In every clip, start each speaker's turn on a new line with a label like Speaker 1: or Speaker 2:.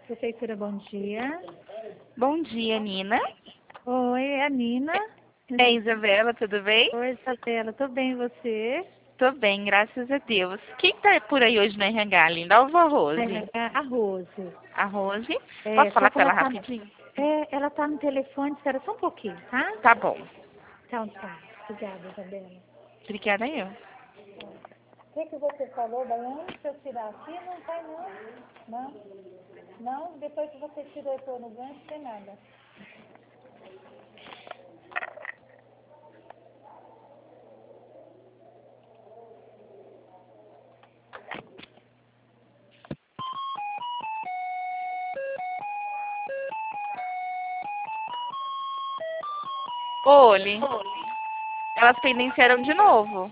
Speaker 1: Prefeitura, bom dia.
Speaker 2: Bom dia, Nina.
Speaker 1: Oi, é a Nina.
Speaker 2: É Isabela, tudo bem?
Speaker 1: Oi, Isabela, tô bem, e você?
Speaker 2: Tô bem, graças a Deus. Quem tá por aí hoje no RH, linda? A Rose.
Speaker 1: A Rose.
Speaker 2: A Rose?
Speaker 1: É,
Speaker 2: Posso
Speaker 1: só
Speaker 2: falar
Speaker 1: que
Speaker 2: com
Speaker 1: ela
Speaker 2: ela
Speaker 1: tá,
Speaker 2: rapidinho?
Speaker 1: ela tá no telefone, espera só um pouquinho, tá?
Speaker 2: Tá bom.
Speaker 1: Então tá. Obrigada, Isabela.
Speaker 2: Obrigada eu.
Speaker 1: O que você falou, Daiane? Se eu tirar aqui, não vai não. Não? Não? Depois que você tirou e pôr no gancho, não tem nada.
Speaker 2: Olhe, elas pendenciaram de novo.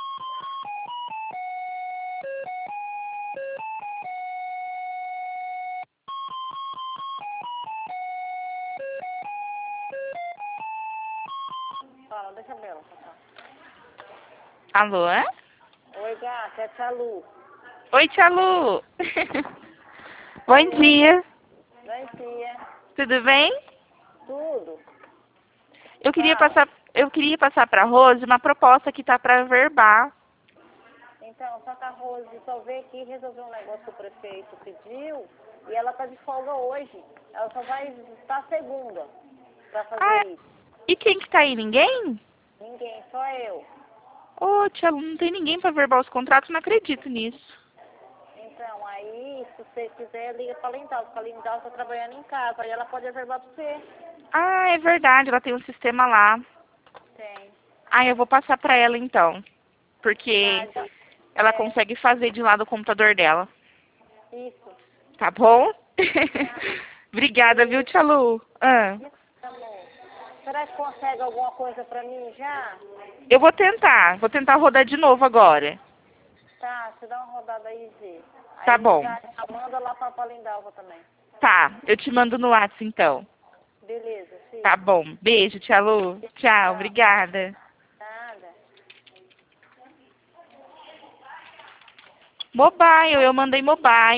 Speaker 3: Fala, deixa a Bela passar.
Speaker 2: Alô?
Speaker 3: Oi, gata, é a Lu.
Speaker 2: Oi, tia Lu. Bom dia.
Speaker 3: Bom dia.
Speaker 2: Tudo bem?
Speaker 3: Tudo?
Speaker 2: Eu queria
Speaker 3: Fala.
Speaker 2: passar pra Rose uma proposta que tá pra verbar.
Speaker 3: Então, só que a Rose só veio aqui resolver um negócio que o prefeito pediu e ela tá de folga hoje. Ela só vai estar segunda pra fazer
Speaker 2: Ah,
Speaker 3: isso.
Speaker 2: e quem que tá aí? Ninguém?
Speaker 3: Ninguém, só eu.
Speaker 2: Ô, tia Lu, não tem ninguém pra verbar os contratos, não acredito nisso.
Speaker 3: Então, aí, se você quiser, liga pra Lindal, porque a Lindal tá trabalhando em casa, aí ela pode reservar pra você.
Speaker 2: Ah, é verdade, ela tem um sistema lá.
Speaker 3: Tem.
Speaker 2: Ah, eu vou passar pra ela então,
Speaker 3: Ah,
Speaker 2: porque
Speaker 3: então,
Speaker 2: ela consegue fazer de lá do computador dela.
Speaker 3: isso.
Speaker 2: Tá bom?
Speaker 3: Tá.
Speaker 2: Obrigada, viu, tia Lu? Ah,
Speaker 3: Tá bom. Será que consegue alguma coisa pra mim já?
Speaker 2: eu vou tentar rodar de novo agora.
Speaker 3: Tá, você dá uma rodada aí, Zê.
Speaker 2: Tá
Speaker 3: Aí
Speaker 2: bom.
Speaker 3: já manda lá pra Lindalva também.
Speaker 2: Tá, eu te mando no WhatsApp então.
Speaker 3: Beleza,
Speaker 2: Tá
Speaker 3: filho.
Speaker 2: bom. Beijo, tia Lu. Tchau,
Speaker 3: Tchau.
Speaker 2: obrigada.
Speaker 3: Nada.
Speaker 2: Mobile, eu mandei mobile.